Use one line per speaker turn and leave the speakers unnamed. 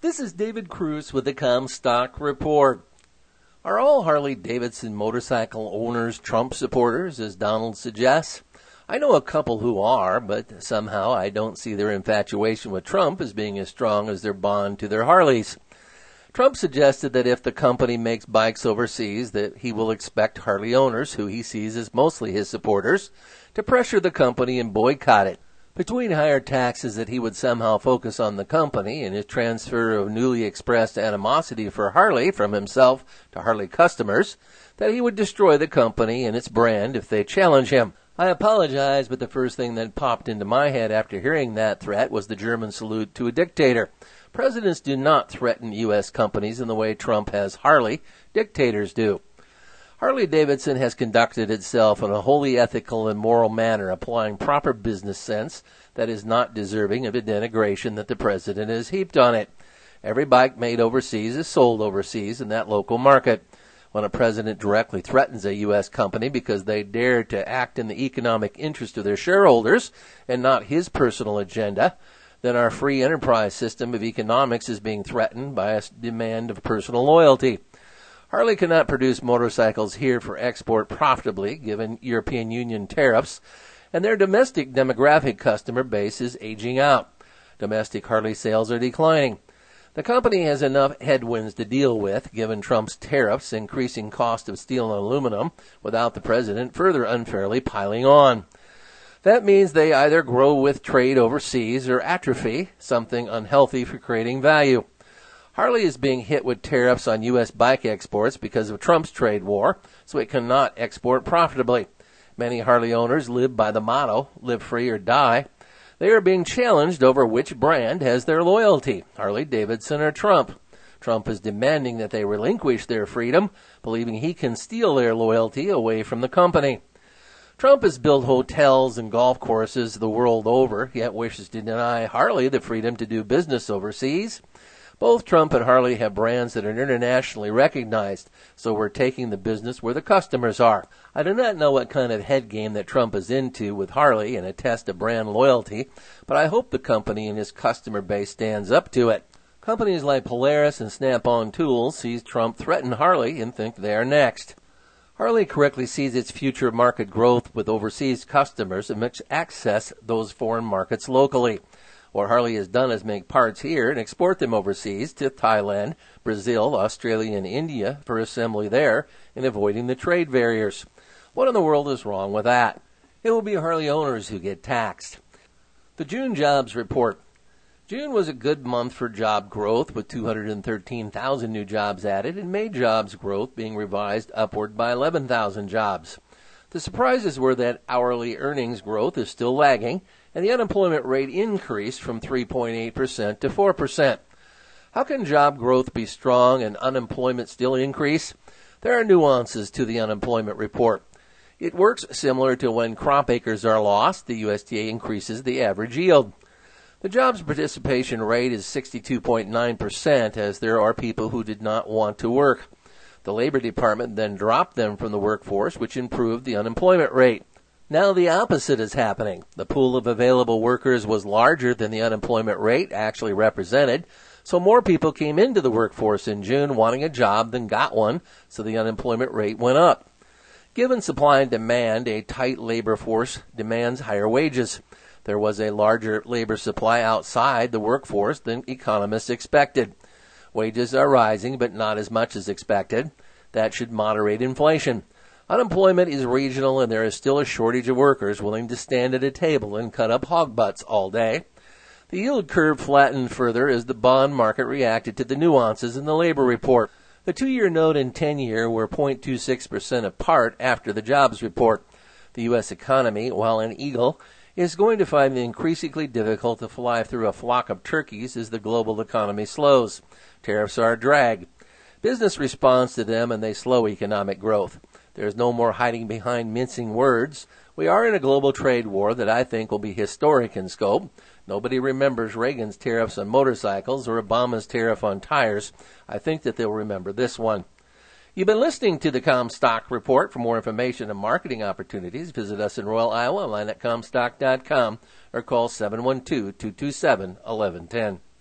This is David Cruz with the Comstock Report. Are all Harley-Davidson motorcycle owners Trump supporters, as Donald suggests? I know a couple who are, but somehow I don't see their infatuation with Trump as being as strong as their bond to their Harleys. Trump suggested that if the company makes bikes overseas, that he will expect Harley owners, who he sees as mostly his supporters, to pressure the company and boycott it. Between higher taxes that he would somehow focus on the company and his transfer of newly expressed animosity for Harley from himself to Harley customers, that he would destroy the company and its brand if they challenge him. I apologize, but the first thing that popped into my head after hearing that threat was the German salute to a dictator. Presidents do not threaten U.S. companies in the way Trump has Harley. Dictators do. Harley-Davidson has conducted itself in a wholly ethical and moral manner, applying proper business sense that is not deserving of the denigration that the president has heaped on it. Every bike made overseas is sold overseas in that local market. When a president directly threatens a U.S. company because they dare to act in the economic interest of their shareholders and not his personal agenda, then our free enterprise system of economics is being threatened by a demand of personal loyalty. Harley cannot produce motorcycles here for export profitably, given European Union tariffs, and their domestic demographic customer base is aging out. Domestic Harley sales are declining. The company has enough headwinds to deal with, given Trump's tariffs, increasing cost of steel and aluminum, without the president further unfairly piling on. That means they either grow with trade overseas or atrophy, something unhealthy for creating value. Harley is being hit with tariffs on U.S. bike exports because of Trump's trade war, so it cannot export profitably. Many Harley owners live by the motto, live free or die. They are being challenged over which brand has their loyalty, Harley-Davidson or Trump. Trump is demanding that they relinquish their freedom, believing he can steal their loyalty away from the company. Trump has built hotels and golf courses the world over, yet wishes to deny Harley the freedom to do business overseas. Both Trump and Harley have brands that are internationally recognized, so we're taking the business where the customers are. I do not know what kind of head game that Trump is into with Harley in a test of brand loyalty, but I hope the company and his customer base stands up to it. Companies like Polaris and Snap-on Tools see Trump threaten Harley and think they are next. Harley correctly sees its future market growth with overseas customers and must access those foreign markets locally. What Harley has done is make parts here and export them overseas to Thailand, Brazil, Australia, and India for assembly there and avoiding the trade barriers. What in the world is wrong with that? It will be Harley owners who get taxed. The June jobs report. June was a good month for job growth, with 213,000 new jobs added, and May jobs growth being revised upward by 11,000 jobs. The surprises were that hourly earnings growth is still lagging, and the unemployment rate increased from 3.8% to 4%. How can job growth be strong and unemployment still increase? There are nuances to the unemployment report. It works similar to when crop acres are lost, the USDA increases the average yield. The jobs participation rate is 62.9%, as there are people who did not want to work. The Labor Department then dropped them from the workforce, which improved the unemployment rate. Now the opposite is happening. The pool of available workers was larger than the unemployment rate actually represented, so more people came into the workforce in June wanting a job than got one, so the unemployment rate went up. Given supply and demand, a tight labor force demands higher wages. There was a larger labor supply outside the workforce than economists expected. Wages are rising, but not as much as expected. That should moderate inflation. Unemployment is regional, and there is still a shortage of workers willing to stand at a table and cut up hog butts all day. The yield curve flattened further as the bond market reacted to the nuances in the labor report. The 2-year note and 10-year were 0.26% apart after the jobs report. The U.S. economy, while an eagle, is going to find it increasingly difficult to fly through a flock of turkeys as the global economy slows. Tariffs are a drag. Business responds to them, and they slow economic growth. There is no more hiding behind mincing words. We are in a global trade war that I think will be historic in scope. Nobody remembers Reagan's tariffs on motorcycles or Obama's tariff on tires. I think that they'll remember this one. You've been listening to the Comstock Report. For more information and marketing opportunities, visit us in Royal, Iowa, online at Comstock.com, or call 712-227-1110.